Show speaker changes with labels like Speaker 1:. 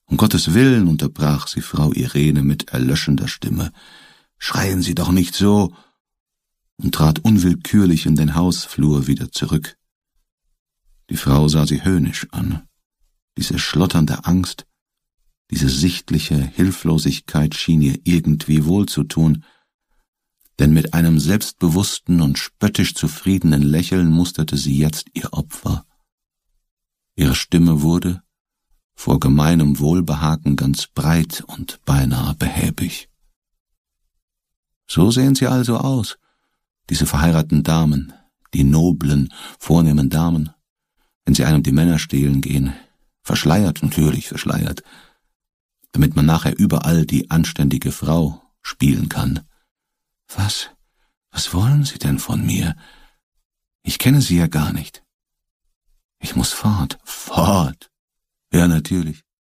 Speaker 1: Um Gottes Willen, unterbrach sie Frau Irene mit erlöschender Stimme, schreien Sie doch nicht so, und trat unwillkürlich in den Hausflur wieder zurück. Die Frau sah sie höhnisch an. Diese schlotternde Angst, diese sichtliche Hilflosigkeit schien ihr irgendwie wohlzutun, denn mit einem selbstbewussten und spöttisch zufriedenen Lächeln musterte sie jetzt ihr Opfer. Ihre Stimme wurde, vor gemeinem Wohlbehagen, ganz breit und beinahe behäbig. So sehen sie also aus, diese verheirateten Damen, die noblen, vornehmen Damen, wenn sie einem die Männer stehlen gehen, verschleiert, natürlich verschleiert, damit man nachher überall die anständige Frau spielen kann. Was wollen Sie denn von mir? Ich kenne Sie ja gar nicht. Ich muss fort. Fort? Ja, natürlich.